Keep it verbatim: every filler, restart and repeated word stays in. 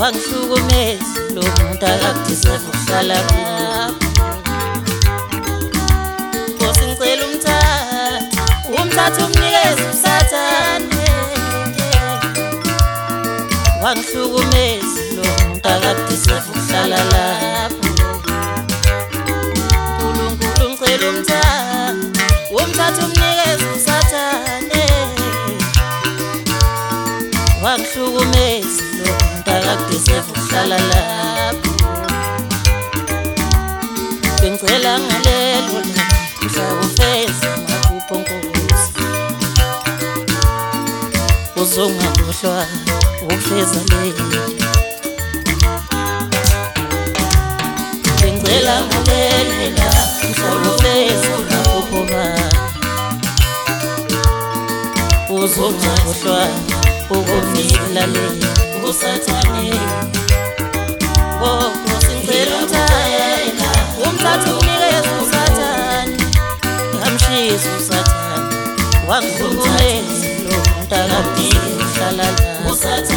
wangihlukumeza lo muntu akade sevuhlala lapho. Nkosi ngicela umthatha umthatha umnikeze usathane, wangihlukumeza lo muntu akade sevuhlala lapho. uNkulunkulu ngicela umthatha umthatha umnikeze usathane, wangihlukumeza lo muntu akade sevuhlala lapho. Bengicela ngalelo mhla ufeza amaphupho Nkosi, uzongakhohlwa ukufeza leli. Bengicela ngalela mhla ufeza amaphupho bami, uzongakhohlwa ukufeza leli usathane. Oh Nkosi ngicela umthatha umthatha umnikeze usathane, ngamshisa usathane wangihlukumeza lo muntu akade ehlala la.